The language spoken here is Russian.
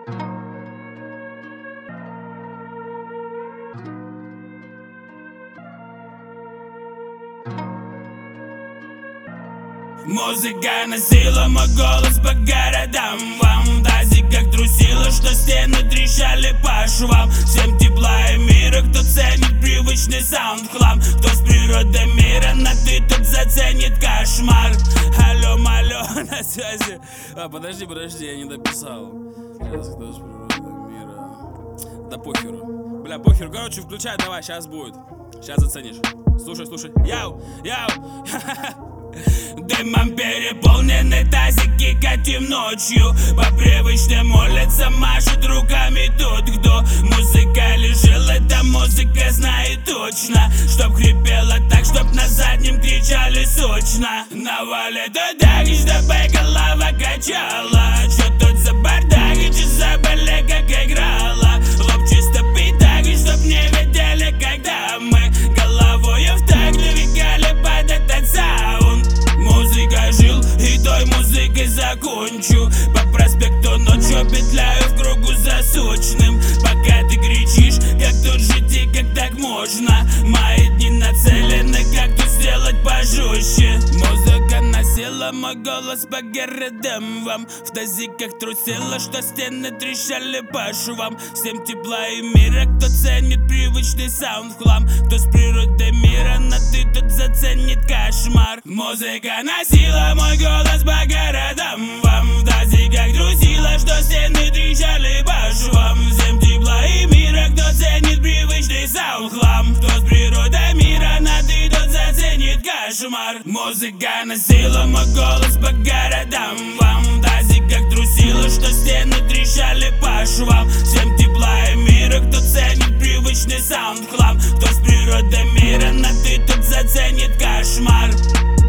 Музыка носила мой голос по городам. Вам в тазиках трусило, что стены трещали по швам. Всем тепла и мира, кто ценит привычный саунд в хлам. Кто с природой мира на ты, тот заценит кошмар. Алло, малё, на связи. Подожди, я не дописал. Сейчас, кто с природой мира. Да похеру. Бля, похеру, короче, включай, давай, сейчас будет. Сейчас заценишь. Слушай. Яу. Дымом переполнены тазики, катим ночью. По привычным улицам машет руками тот, кто музыка лежит, эта музыка знает точно. Чтоб хрипело так, чтоб на заднем кричали сочно. Навалит так, чтобы голова качала. Чё тут за бардак, и чё за бале, как играла. Лоб чисто питак, и чтоб не видели, когда мы головою в так двигали под этот саунд. Музыка жил, и той музыкой закончу. По проспекту ночью петляю в кругу за сочным. Пока ты кричишь, как тут жить и как так можно. Мои дни нацелены, как тут сделать пожестче. Музыка носила мой голос по городам. Вам в тазиках трусило, что стены трещали по швам. Всем тепла и мира, кто ценит привычный саунд в хлам. Кто с природой мира на ты, тот заценит кошмар. Музыка носила мой голос по городам. Вам в тазиках трусило, что стены трещали по швам. Всем тепла и мира, кто ценит привычный саунд в хлам. Кто с природой мира на ты, тот заценит кошмар. Музыка носила мой голос по городам. Вам в тазиках трусило, что стены трещали по швам. Всем тепла и мира, кто ценит привычный саунд в хлам. Кто с природой мира на ты, тот заценит кошмар.